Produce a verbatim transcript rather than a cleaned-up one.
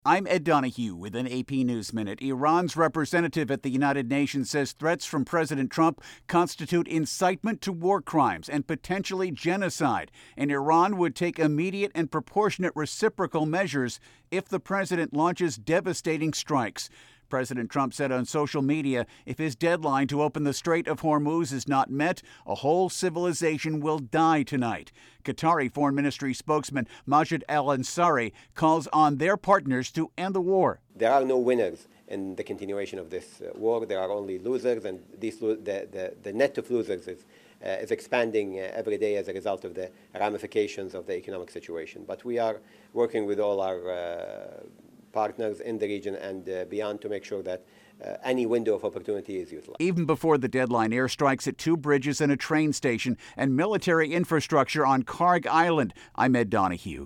I'm Ed Donahue with an A P News Minute. Iran's representative at the United Nations says threats from President Trump constitute incitement to war crimes and potentially genocide, and Iran would take immediate and proportionate reciprocal measures if the president launches devastating strikes. President Trump said on social media, if his deadline to open the Strait of Hormuz is not met, a whole civilization will die tonight. Qatari Foreign Ministry spokesman Majid Al-Ansari calls on their partners to end the war. There are no winners in the continuation of this uh, war. There are only losers, and these lo- the, the, the net of losers is, uh, is expanding uh, every day as a result of the ramifications of the economic situation. But we are working with all our uh, partners in the region and uh, beyond to make sure that uh, any window of opportunity is utilized. Even before the deadline, airstrikes at two bridges and a train station and military infrastructure on Karg Island. I'm Ed Donahue.